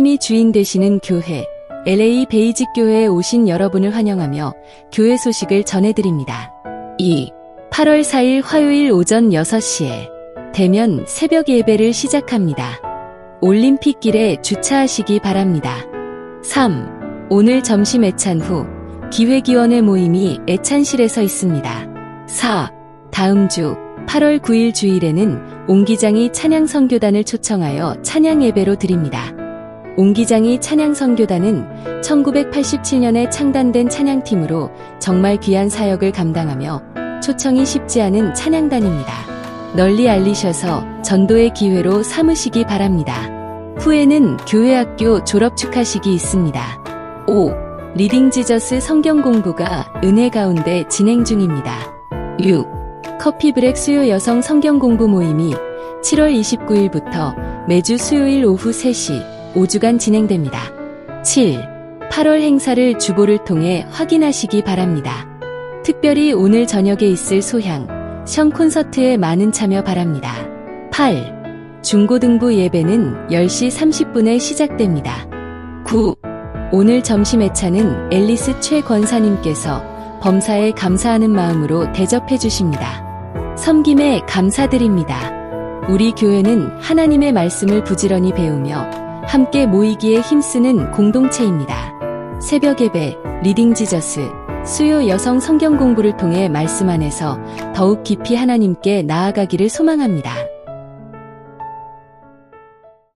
하나님이 주인 되시는 교회, LA 베이직 교회에 오신 여러분을 환영하며 교회 소식을 전해드립니다. 8월 4일 화요일 오전 6시에 대면 새벽 예배를 시작합니다. 올림픽길에 주차하시기 바랍니다. 3. 오늘 점심 애찬 후 기회기원회 모임이 애찬실에서 있습니다. 4. 다음 주 8월 9일 주일에는 옹기장이 찬양선교단을 초청하여 찬양 예배로 드립니다. 옹기장이 찬양선교단은 1987년에 창단된 찬양팀으로 정말 귀한 사역을 감당하며 초청이 쉽지 않은 찬양단입니다. 널리 알리셔서 전도의 기회로 삼으시기 바랍니다. 후에는 교회학교 졸업 축하식이 있습니다. 5. 리딩 지저스 성경 공부가 은혜 가운데 진행 중입니다. 6. 커피브렉 수요 여성 성경 공부 모임이 7월 29일부터 매주 수요일 오후 3시 5주간 진행됩니다. 7. 8월 행사를 주보를 통해 확인하시기 바랍니다. 특별히 오늘 저녁에 있을 소향, 션 콘서트에 많은 참여 바랍니다. 8. 중고등부 예배는 10시 30분에 시작됩니다. 9. 오늘 점심 애찬은 앨리스 최 권사님께서 범사에 감사하는 마음으로 대접해 주십니다. 섬김에 감사드립니다. 우리 교회는 하나님의 말씀을 부지런히 배우며 함께 모이기에 힘쓰는 공동체입니다. 새벽 예배, 리딩 지저스, 수요 여성 성경 공부를 통해 말씀 안에서 더욱 깊이 하나님께 나아가기를 소망합니다.